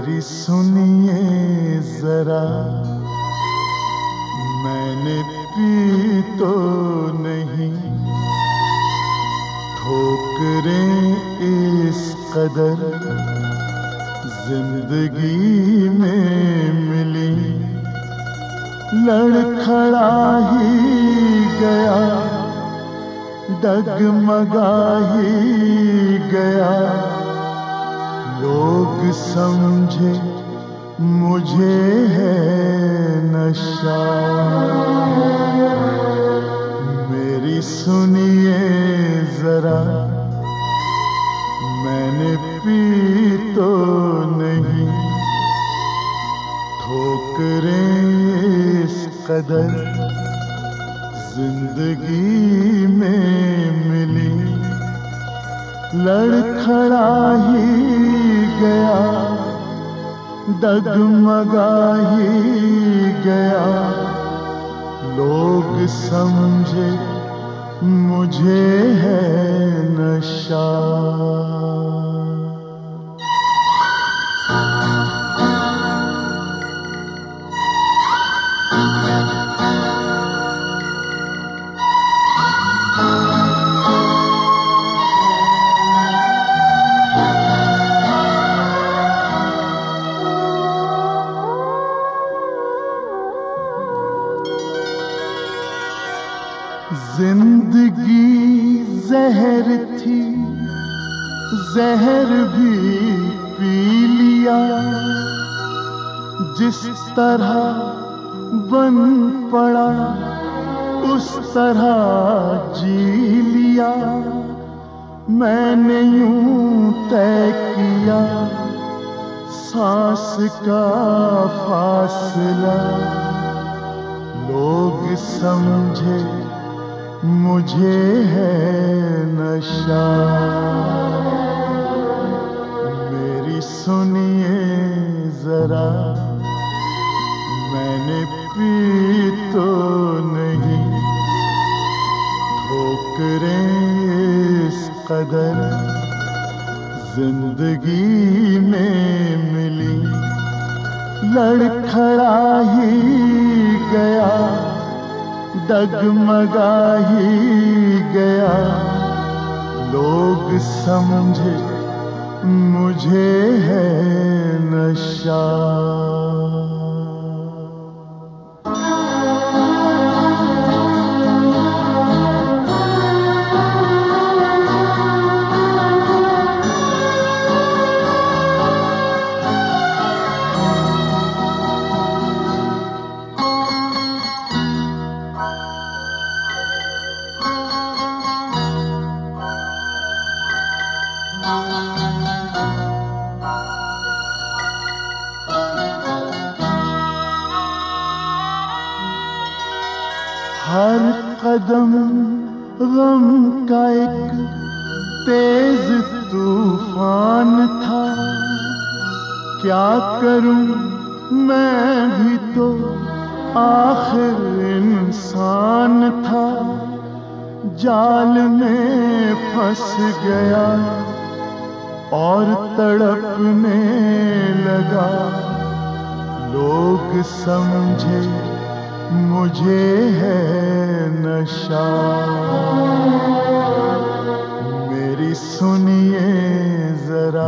मेरी सुनिए जरा, मैंने पी तो नहीं, ठोकरें इस कदर जिंदगी में मिली, लड़खड़ा ही गया, डगमगा ही गया, लोग समझे मुझे है नशा। मेरी सुनिए जरा, मैंने पी तो नहीं, ठोकरें इस कदर जिंदगी में मिली, लड़खड़ा ही गया, डगमगा ही गया, लोग समझे मुझे है नशा। जिंदगी जहर थी, जहर भी पी लिया, जिस तरह बन पड़ा उस तरह जी लिया। मैंने यूं तय किया सांस का फासला, लोग समझे मुझे है नशा। मेरी सुनिए जरा, मैंने पी तो नहीं, ठोकरें इस कदर जिंदगी में मिली, लड़खड़ा ही गया, डगमगा ही गया, लोग समझे मुझे है नशा। हर कदम गम का एक तेज तूफान था, क्या करूं मैं भी तो आखिर इंसान था। जाल में फंस गया और तड़पने लगा, लोग समझे मुझे है नशा। मेरी सुनिए जरा,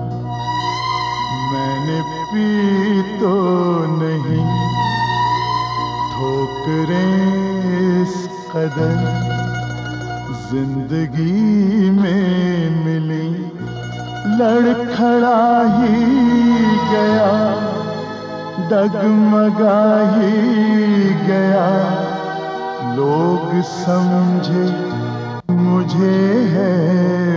मैंने पी तो नहीं, ठोकरें इस कदर जिंदगी में मिली, लड़खड़ा ही गया, डगमगा ही गया, लोग समझे मुझे है